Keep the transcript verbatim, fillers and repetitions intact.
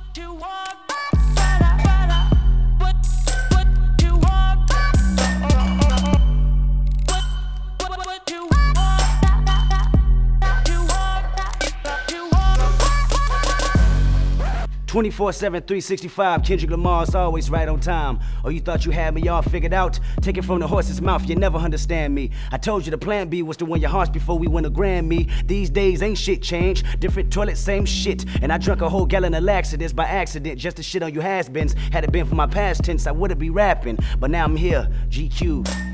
twenty-four seven, three sixty-five, Kendrick Lamar's always right on time. Oh, you thought you had me all figured out? Take it from the horse's mouth, you never understand me. I told you the plan B was to win your hearts before we win a Grammy. These days ain't shit changed, different toilet, same shit. And I drank a whole gallon of laxatives by accident just to shit on you has-beens. Had it been for my past tense, I wouldn't be rapping. But now I'm here, G Q.